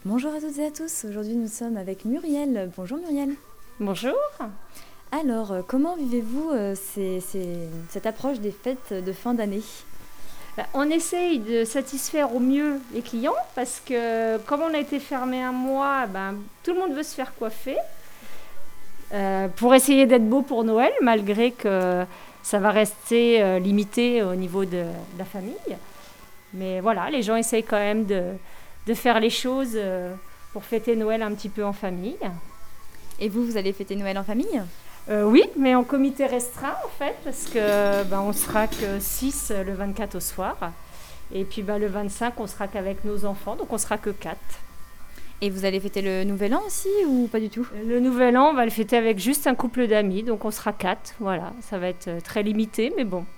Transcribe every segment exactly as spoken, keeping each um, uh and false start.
Bonjour à toutes et à tous, aujourd'hui nous sommes avec Muriel. Bonjour Muriel. Bonjour. Alors, euh, comment vivez-vous euh, ces- ces- cette approche des fêtes de fin d'année? Bah, On essaye de satisfaire au mieux les clients parce que comme on a été fermé un mois, ben, tout le monde veut se faire coiffer euh, pour essayer d'être beau pour Noël, malgré que ça va rester euh, limité au niveau de, de la famille. Mais voilà, les gens essayent quand même de, de faire les choses euh, pour fêter Noël un petit peu en famille. Et vous, vous allez fêter Noël en famille? Euh, oui, mais en comité restreint en fait, parce que ben, on sera que six le vingt-quatre au soir. Et puis ben, le vingt-cinq, on sera qu'avec nos enfants, donc on sera que quatre. Et vous allez fêter le Nouvel An aussi ou pas du tout? Le nouvel an, on va le fêter avec juste un couple d'amis, donc on sera quatre. Voilà, ça va être euh, très limité, mais bon.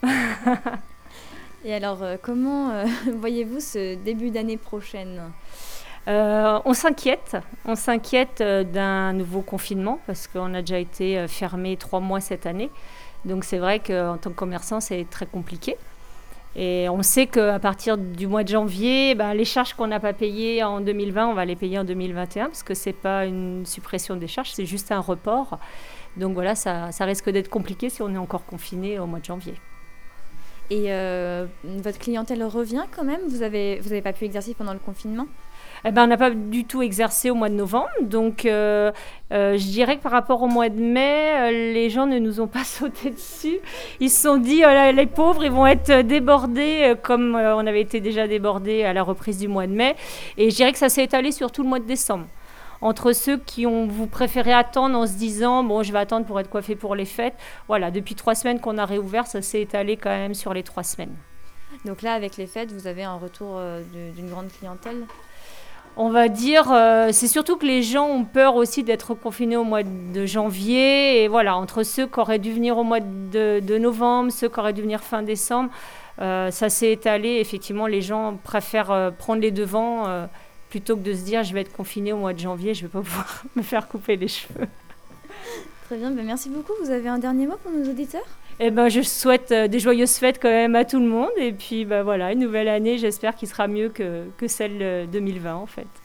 Et alors, euh, comment euh, voyez-vous ce début d'année prochaine? Euh, on s'inquiète, on s'inquiète euh, d'un nouveau confinement parce qu'on a déjà été euh, fermé trois mois cette année. Donc c'est vrai qu'en tant que commerçant, c'est très compliqué. Et on sait qu'à partir du mois de janvier, ben, les charges qu'on n'a pas payées en deux mille vingt, on va les payer en deux mille vingt et un parce que ce n'est pas une suppression des charges, c'est juste un report. Donc voilà, ça, ça risque d'être compliqué si on est encore confiné au mois de janvier. Et euh, votre clientèle revient quand même? Vous avez, vous avez pas pu exercer pendant le confinement? Eh ben, on n'a pas du tout exercé au mois de novembre. Donc, euh, euh, je dirais que par rapport au mois de mai, euh, les gens ne nous ont pas sauté dessus. Ils se sont dit, oh là, les pauvres, ils vont être débordés euh, comme euh, on avait été déjà débordés à la reprise du mois de mai. Et je dirais que ça s'est étalé sur tout le mois de décembre. Entre ceux qui ont vous préféré attendre en se disant, bon, je vais attendre pour être coiffé pour les fêtes. Voilà, depuis trois semaines qu'on a réouvert, ça s'est étalé quand même sur les trois semaines. Donc là, avec les fêtes, vous avez un retour euh, de- d'une grande clientèle? On va dire, euh, c'est surtout que les gens ont peur aussi d'être confinés au mois de janvier. Et voilà, entre ceux qui auraient dû venir au mois de, de novembre, ceux qui auraient dû venir fin décembre, euh, ça s'est étalé. Effectivement, les gens préfèrent euh, prendre les devants euh, plutôt que de se dire je vais être confiné au mois de janvier, je ne vais pas pouvoir me faire couper les cheveux. Très bien, ben merci beaucoup. Vous avez un dernier mot pour nos auditeurs? Eh ben, je souhaite euh, des joyeuses fêtes quand même à tout le monde. Et puis, ben, voilà, une nouvelle année, j'espère qu'il sera mieux que, que celle euh, deux mille vingt en fait.